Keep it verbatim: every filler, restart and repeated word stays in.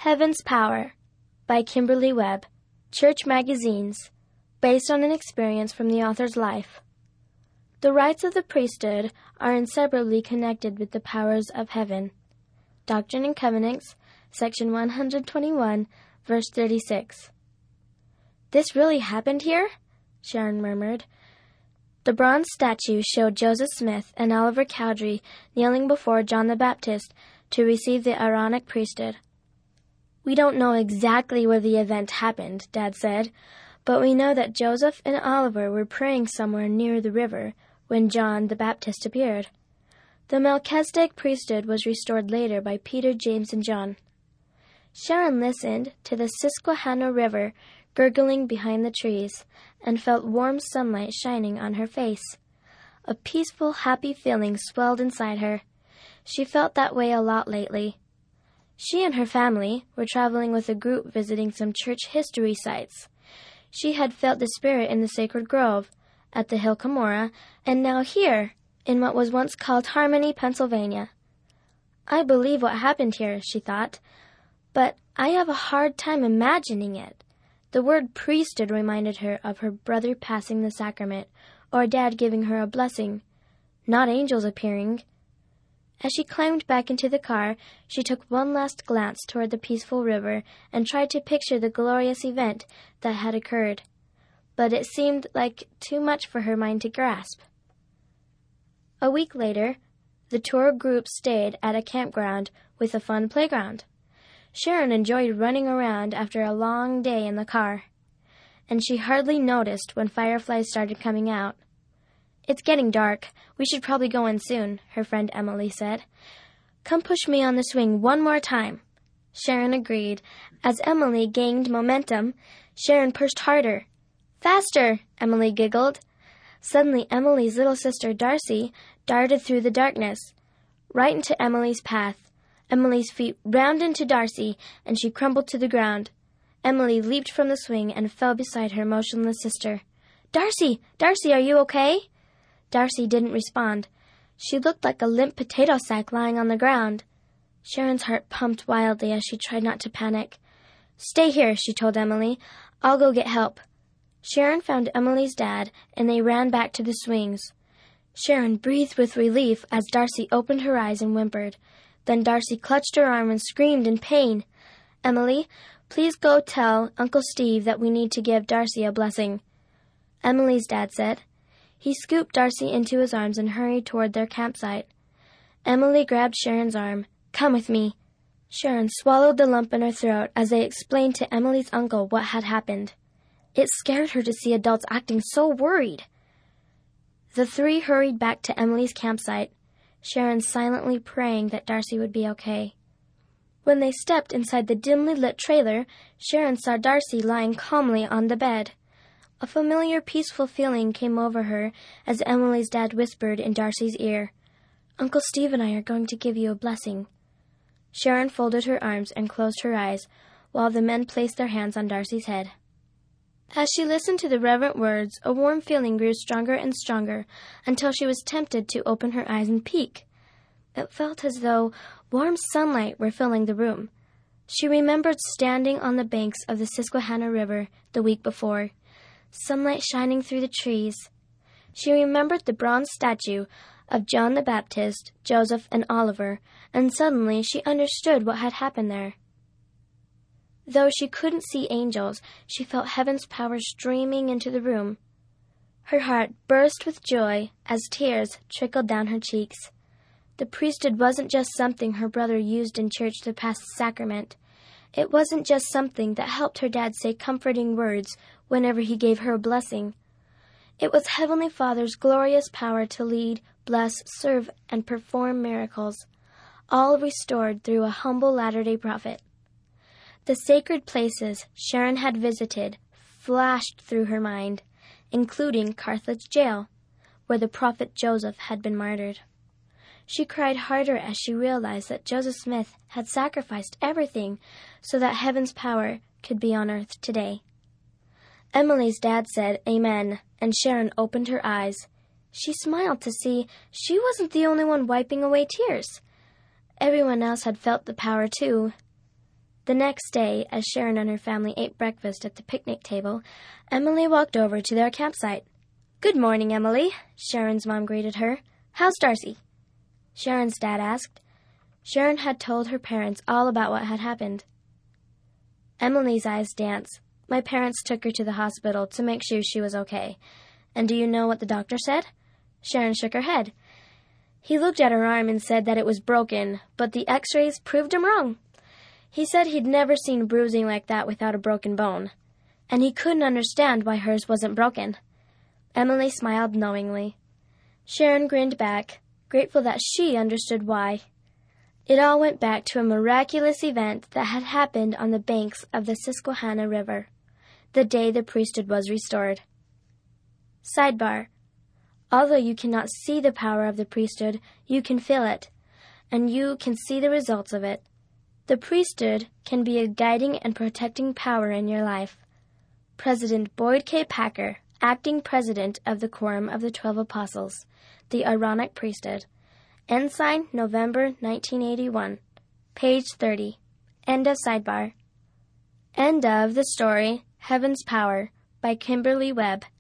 Heaven's Power by Kimberly Webb, Church Magazines, based on an experience from the author's life. The rights of the priesthood are inseparably connected with the powers of heaven. Doctrine and Covenants, section one hundred twenty-one, verse thirty-six. This really happened here? Sharon murmured. The bronze statue showed Joseph Smith and Oliver Cowdery kneeling before John the Baptist to receive the Aaronic priesthood. We don't know exactly where the event happened, Dad said, but we know that Joseph and Oliver were praying somewhere near the river when John the Baptist appeared. The Melchizedek priesthood was restored later by Peter, James, and John. Sharon listened to the Susquehanna River gurgling behind the trees and felt warm sunlight shining on her face. A peaceful, happy feeling swelled inside her. She felt that way a lot lately. She and her family were traveling with a group visiting some church history sites. She had felt the spirit in the sacred grove, at the Hill Cumorah, and now here, in what was once called Harmony, Pennsylvania. I believe what happened here, she thought, but I have a hard time imagining it. The word priesthood reminded her of her brother passing the sacrament, or Dad giving her a blessing, not angels appearing. As she climbed back into the car, she took one last glance toward the peaceful river and tried to picture the glorious event that had occurred. But it seemed like too much for her mind to grasp. A week later, the tour group stayed at a campground with a fun playground. Sharon enjoyed running around after a long day in the car, and she hardly noticed when fireflies started coming out. It's getting dark. We should probably go in soon, her friend Emily said. Come push me on the swing one more time. Sharon agreed. As Emily gained momentum, Sharon pushed harder. Faster, Emily giggled. Suddenly, Emily's little sister Darcy darted through the darkness, right into Emily's path. Emily's feet rounded into Darcy, and she crumbled to the ground. Emily leaped from the swing and fell beside her motionless sister. Darcy! Darcy, are you okay? Darcy didn't respond. She looked like a limp potato sack lying on the ground. Sharon's heart pumped wildly as she tried not to panic. Stay here, she told Emily. I'll go get help. Sharon found Emily's dad, and they ran back to the swings. Sharon breathed with relief as Darcy opened her eyes and whimpered. Then Darcy clutched her arm and screamed in pain. Emily, please go tell Uncle Steve that we need to give Darcy a blessing. Emily's dad said. He scooped Darcy into his arms and hurried toward their campsite. Emily grabbed Sharon's arm. Come with me. Sharon swallowed the lump in her throat as they explained to Emily's uncle what had happened. It scared her to see adults acting so worried. The three hurried back to Emily's campsite, Sharon silently praying that Darcy would be okay. When they stepped inside the dimly lit trailer, Sharon saw Darcy lying calmly on the bed. A familiar, peaceful feeling came over her as Emily's dad whispered in Darcy's ear, Uncle Steve and I are going to give you a blessing. Sharon folded her arms and closed her eyes while the men placed their hands on Darcy's head. As she listened to the reverent words, a warm feeling grew stronger and stronger until she was tempted to open her eyes and peek. It felt as though warm sunlight were filling the room. She remembered standing on the banks of the Susquehanna River the week before, sunlight shining through the trees. She remembered the bronze statue of John the Baptist, Joseph, and Oliver, and suddenly she understood what had happened there. Though she couldn't see angels, she felt heaven's power streaming into the room. Her heart burst with joy as tears trickled down her cheeks. The priesthood wasn't just something her brother used in church to pass the sacrament. It wasn't just something that helped her dad say comforting words whenever he gave her a blessing. It was Heavenly Father's glorious power to lead, bless, serve, and perform miracles, all restored through a humble Latter-day Prophet. The sacred places Sharon had visited flashed through her mind, including Carthage jail, where the prophet Joseph had been martyred. She cried harder as she realized that Joseph Smith had sacrificed everything so that heaven's power could be on earth today. Emily's dad said amen, and Sharon opened her eyes. She smiled to see she wasn't the only one wiping away tears. Everyone else had felt the power too. The next day, as Sharon and her family ate breakfast at the picnic table, Emily walked over to their campsite. "Good morning, Emily," Sharon's mom greeted her. "How's Darcy?" Sharon's dad asked. Sharon had told her parents all about what had happened. Emily's eyes danced. "My parents took her to the hospital to make sure she was okay. And do you know what the doctor said?" Sharon shook her head. "He looked at her arm and said that it was broken, but the x-rays proved him wrong. He said he'd never seen bruising like that without a broken bone, and he couldn't understand why hers wasn't broken." Emily smiled knowingly. Sharon grinned back, grateful that she understood why. It all went back to a miraculous event that had happened on the banks of the Susquehanna River, the day the priesthood was restored. Sidebar: although you cannot see the power of the priesthood, you can feel it, and you can see the results of it. The priesthood can be a guiding and protecting power in your life. President Boyd K. Packer, acting president of the Quorum of the Twelve Apostles, the Aaronic priesthood. Ensign, November nineteen eighty-one. Page thirty. End of sidebar. End of the story, Heaven's Power, by Kimberly Webb.